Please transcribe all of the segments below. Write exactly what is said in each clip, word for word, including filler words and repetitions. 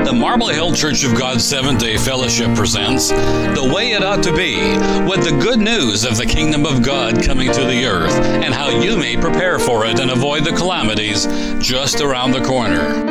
The Marble Hill Church of God Seventh-day Fellowship presents The Way It Ought to Be, with the good news of the kingdom of God coming to the earth and how you may prepare for it and avoid the calamities just around the corner.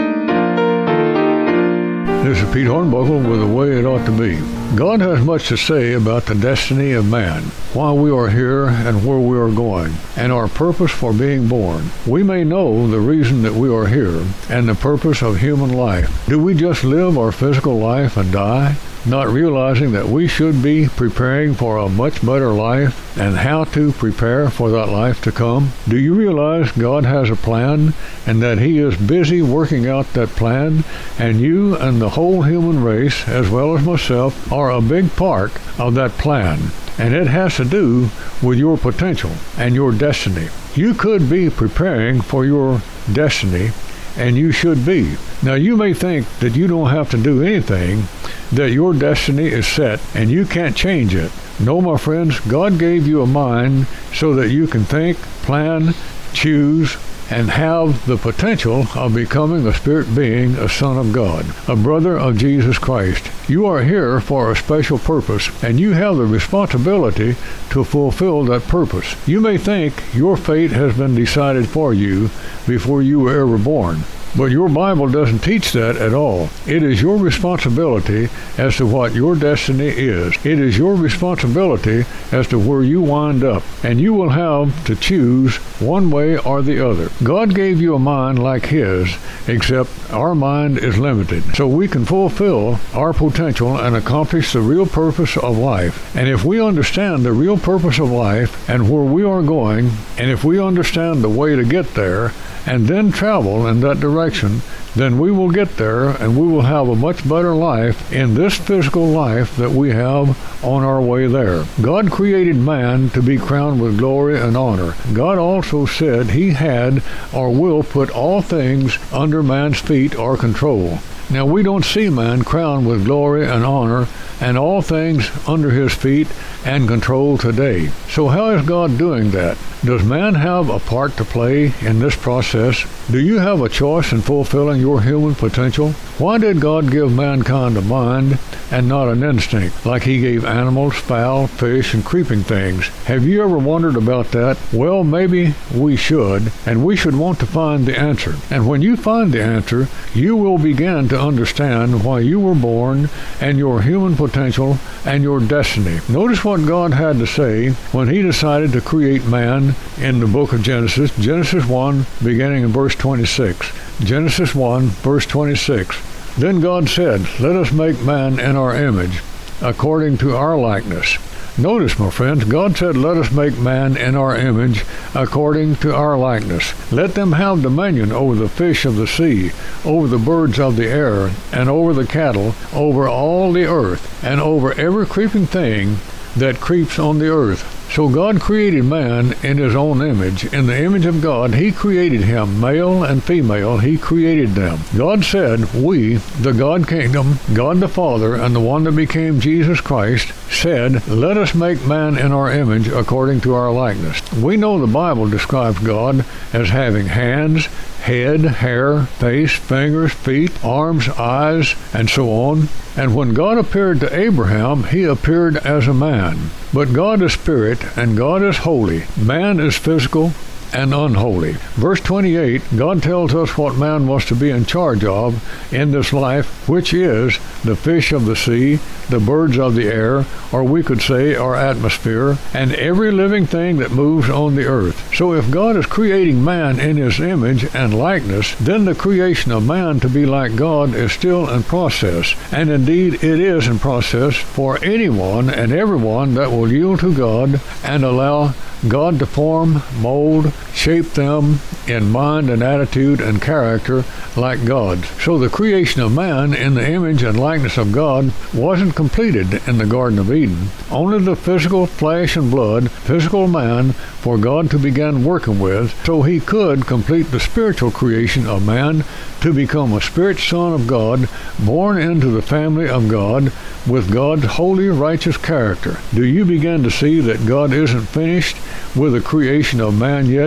This is Pete Hornbuckle with The Way It Ought to Be. God has much to say about the destiny of man, why we are here and where we are going, and our purpose for being born. We may know the reason that we are here and the purpose of human life. Do we just live our physical life and die, not realizing that we should be preparing for a much better life and how to prepare for that life to come? Do you realize God has a plan and that He is busy working out that plan, and you and the whole human race, as well as myself, are a big part of that plan, and it has to do with your potential and your destiny. You could be preparing for your destiny, and you should be. Now, you may think that you don't have to do anything, that your destiny is set and you can't change it. No, my friends, God gave you a mind so that you can think, plan, choose, and have the potential of becoming a spirit being, a son of God, a brother of Jesus Christ. You are here for a special purpose, and you have the responsibility to fulfill that purpose. You may think your fate has been decided for you before you were ever born, but your Bible doesn't teach that at all. It is your responsibility as to what your destiny is. It is your responsibility as to where you wind up, and you will have to choose one way or the other. God gave you a mind like His, except our mind is limited, so we can fulfill our potential and accomplish the real purpose of life. And if we understand the real purpose of life and where we are going, and if we understand the way to get there, and then travel in that direction, then we will get there and we will have a much better life in this physical life that we have on our way there. God created man to be crowned with glory and honor. God also said He had or will put all things under man's feet or control. Now, we don't see man crowned with glory and honor and all things under his feet and control today. So how is God doing that? Does man have a part to play in this process? Do you have a choice in fulfilling your human potential? Why did God give mankind a mind and not an instinct, like He gave animals, fowl, fish, and creeping things? Have you ever wondered about that? Well, maybe we should, and we should want to find the answer. And when you find the answer, you will begin to understand why you were born and your human potential and your destiny. Notice what God had to say when He decided to create man in the book of Genesis, Genesis one, beginning in verse twenty-six. Genesis one, verse twenty-six. Then God said, "Let us make man in our image, according to our likeness." Notice, my friends, God said, "Let us make man in our image, according to our likeness. Let them have dominion over the fish of the sea, over the birds of the air, and over the cattle, over all the earth, and over every creeping thing that creeps on the earth." So God created man in His own image. In the image of God, He created him, male and female, He created them. God said, we, the God Kingdom, God the Father, and the one that became Jesus Christ, said, "Let us make man in our image according to our likeness." We know the Bible describes God as having hands, head, hair, face, fingers, feet, arms, eyes, and so on. And when God appeared to Abraham, He appeared as a man. But God is spirit, and God is holy. Man is physical and unholy. Verse twenty-eight, God tells us what man was to be in charge of in this life, which is the fish of the sea, the birds of the air, or we could say our atmosphere, and every living thing that moves on the earth. So if God is creating man in His image and likeness, then the creation of man to be like God is still in process. And indeed it is in process for anyone and everyone that will yield to God and allow God to form, mold, shape them in mind and attitude and character like God. So the creation of man in the image and likeness of God wasn't completed in the Garden of Eden. Only the physical flesh and blood, physical man, for God to begin working with, so He could complete the spiritual creation of man to become a spirit son of God, born into the family of God, with God's holy, righteous character. Do you begin to see that God isn't finished with the creation of man yet?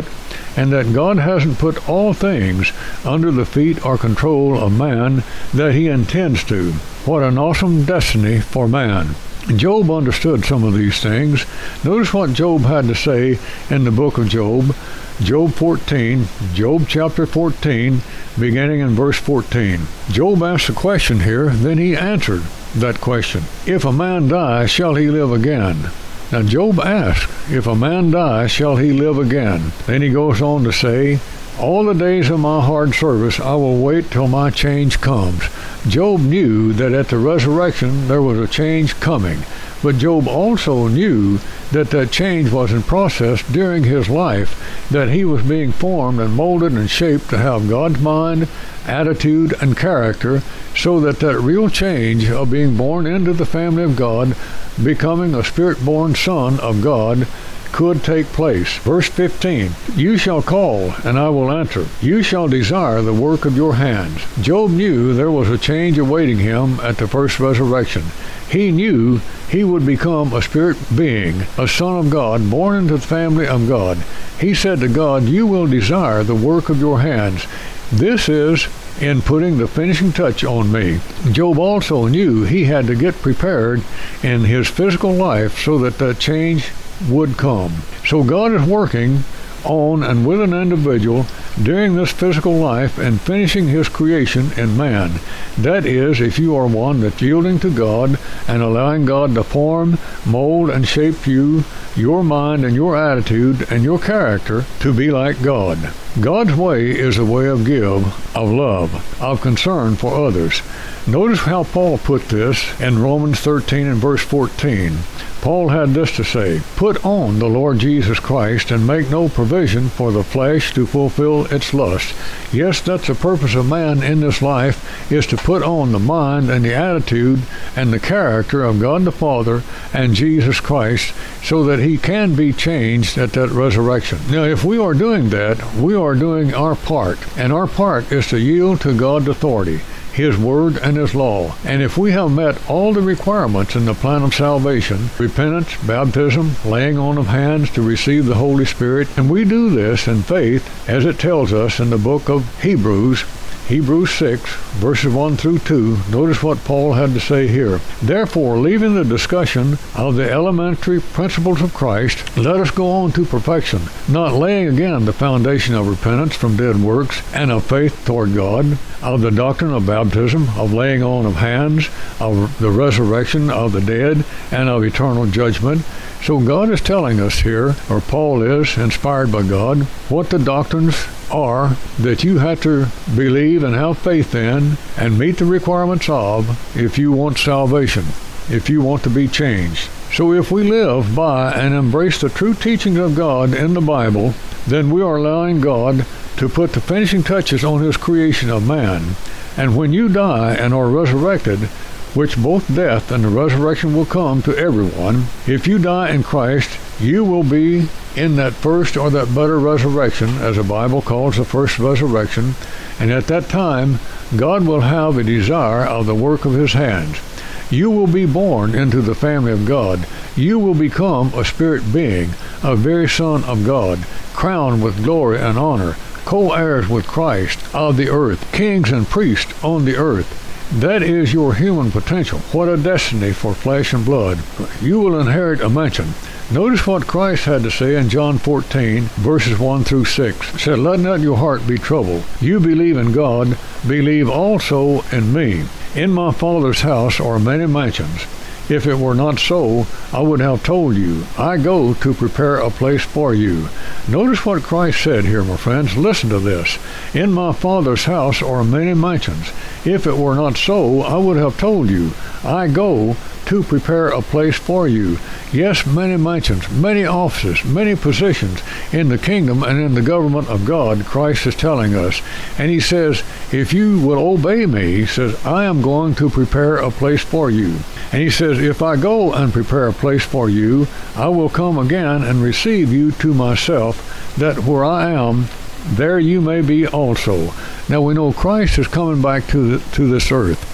and that God hasn't put all things under the feet or control of man that he intends to. What an awesome destiny for man. Job understood some of these things. Notice what Job had to say in the book of Job. Job fourteen, Job chapter fourteen, beginning in verse fourteen. Job asked a question here, then he answered that question. If a man die, shall he live again? Now Job asked, if a man die, shall he live again? Then he goes on to say, all the days of my hard service I will wait till my change comes. Job knew that at the resurrection there was a change coming, but Job also knew that that change was in process during his life, that he was being formed and molded and shaped to have God's mind, attitude, and character, so that that real change of being born into the family of God, becoming a spirit-born son of God, could take place. Verse fifteen, you shall call, and I will answer. You shall desire the work of your hands. Job knew there was a change awaiting him at the first resurrection. He knew he would become a spirit being, a son of God, born into the family of God. He said to God, you will desire the work of your hands. This is in putting the finishing touch on me. Job also knew he had to get prepared in his physical life so that that change would come. So God is working on and with an individual during this physical life and finishing his creation in man. That is, if you are one that's yielding to God and allowing God to form, mold, and shape you, your mind and your attitude and your character to be like God. God's way is a way of give, of love, of concern for others. Notice how Paul put this in Romans thirteen and verse fourteen. Paul had this to say, put on the Lord Jesus Christ and make no provision for the flesh to fulfill its lust. Yes, that's the purpose of man in this life, is to put on the mind and the attitude and the character of God the Father and Jesus Christ so that he can be changed at that resurrection. Now, if we are doing that, we are doing our part, and our part is to yield to God's authority, His Word and His law. And if we have met all the requirements in the plan of salvation, repentance, baptism, laying on of hands to receive the Holy Spirit, and we do this in faith, as it tells us in the book of Hebrews, Hebrews six, verses one through two, notice what Paul had to say here. Therefore, leaving the discussion of the elementary principles of Christ, let us go on to perfection, not laying again the foundation of repentance from dead works and of faith toward God, of the doctrine of baptism, of laying on of hands, of the resurrection of the dead, and of eternal judgment. So God is telling us here, or Paul is, inspired by God, what the doctrines are that you have to believe and have faith in and meet the requirements of if you want salvation, if you want to be changed. So if we live by and embrace the true teachings of God in the Bible, then we are allowing God to put the finishing touches on His creation of man. And when you die and are resurrected, which both death and the resurrection will come to everyone, if you die in Christ, you will be in that first or that better resurrection, as the Bible calls the first resurrection, and at that time, God will have a desire of the work of His hands. You will be born into the family of God. You will become a spirit being, a very son of God, crowned with glory and honor, co-heirs with Christ of the earth, kings and priests on the earth. That is your human potential. What a destiny for flesh and blood. You will inherit a mansion. Notice what Christ had to say in John fourteen, verses one through six. He said, let not your heart be troubled. You believe in God, believe also in me. In my Father's house are many mansions. If it were not so, I would have told you, I go to prepare a place for you. Notice what Christ said here, my friends. Listen to this. In my Father's house are many mansions. If it were not so, I would have told you, I go to prepare a place for you. Yes, many mansions, many offices, many positions in the kingdom and in the government of God, Christ is telling us. And He says, if you will obey me, He says, I am going to prepare a place for you. And He says, if I go and prepare a place for you, I will come again and receive you to myself, that where I am, there you may be also. Now we know Christ is coming back to the, to this earth. It,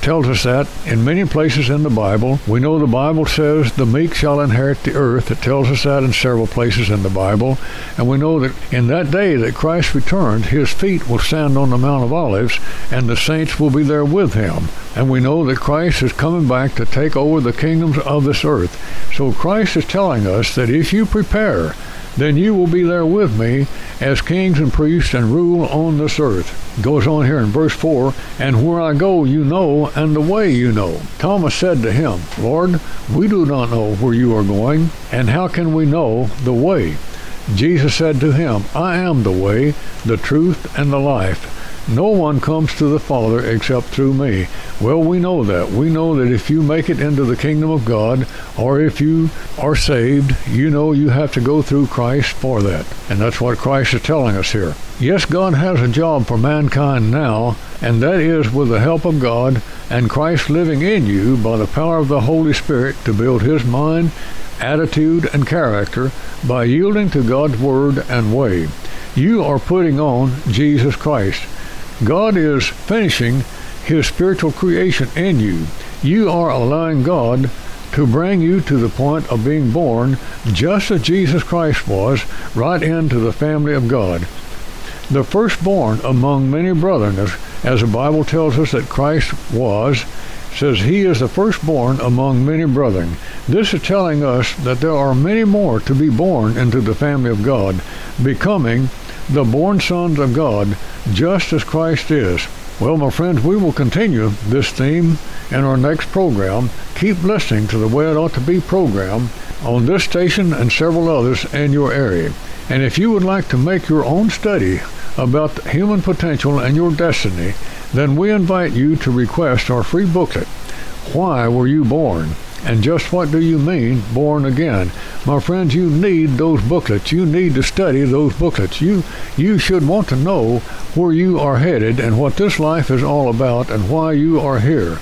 tells us that in many places in the Bible. We know the Bible says the meek shall inherit the earth. It tells us that in several places in the Bible. And we know that in that day that Christ returned, his feet will stand on the Mount of Olives, and the saints will be there with him. And we know that Christ is coming back to take over the kingdoms of this earth. So Christ is telling us that if you prepare, then you will be there with me as kings and priests and rule on this earth. It goes on here in verse four, and where I go you know, and the way you know. Thomas said to him, Lord, we do not know where you are going, and how can we know the way? Jesus said to him, I am the way, the truth, and the life. No one comes to the Father except through me. Well, we know that. We know that if you make it into the kingdom of God, or if you are saved, you know you have to go through Christ for that. And that's what Christ is telling us here. Yes, God has a job for mankind now, and that is with the help of God and Christ living in you by the power of the Holy Spirit to build his mind, attitude, and character by yielding to God's word and way. You are putting on Jesus Christ. God is finishing his spiritual creation in you. You are allowing God to bring you to the point of being born, just as Jesus Christ was, right into the family of God. The firstborn among many brethren, as, as the Bible tells us that Christ was, says he is the firstborn among many brethren. This is telling us that there are many more to be born into the family of God, becoming the born sons of God, just as Christ is. Well, my friends, we will continue this theme in our next program. Keep listening to the Way It Ought to Be program on this station and several others in your area. And if you would like to make your own study about the human potential and your destiny, then we invite you to request our free booklet, Why Were You Born? And just what do you mean, born again? My friends, you need those booklets. You need to study those booklets. You, you should want to know where you are headed and what this life is all about and why you are here.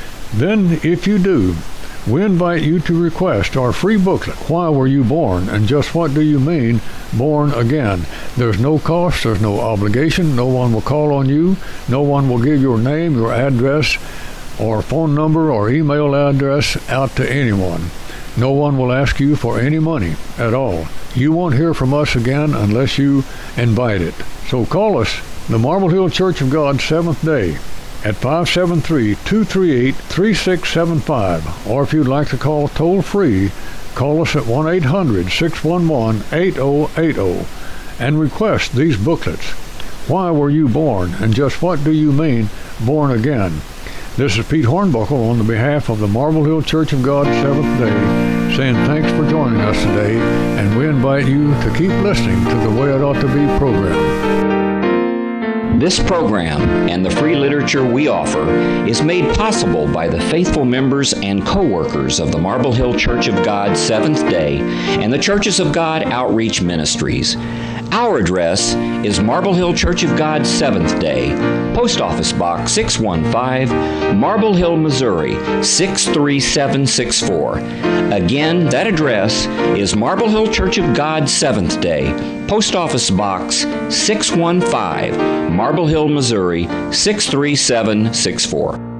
Then, if you do, we invite you to request our free booklet, Why Were You Born? And just what do you mean, born again? There's no cost, there's no obligation, no one will call on you, no one will give your name, your address, or phone number or email address out to anyone. No one will ask you for any money at all. You won't hear from us again unless you invite it. So call us, the Marble Hill Church of God, Seventh Day, at five seven three, two three eight, three six seven five. Or if you'd like to call toll-free, call us at one eight hundred, six one one, eight zero eight zero and request these booklets. Why were you born? And just what do you mean, born again? This is Pete Hornbuckle on the behalf of the Marble Hill Church of God, Seventh Day, saying thanks for joining us today, and we invite you to keep listening to the Way It Ought to Be program. This program and the free literature we offer is made possible by the faithful members and co-workers of the Marble Hill Church of God, Seventh Day, and the Churches of God Outreach Ministries. Our address is Marble Hill Church of God, Seventh Day, Post Office Box six one five, Marble Hill, Missouri, six three seven six four. Again, that address is Marble Hill Church of God, Seventh Day, Post Office Box six one five, Marble Hill, Missouri, six three seven six four.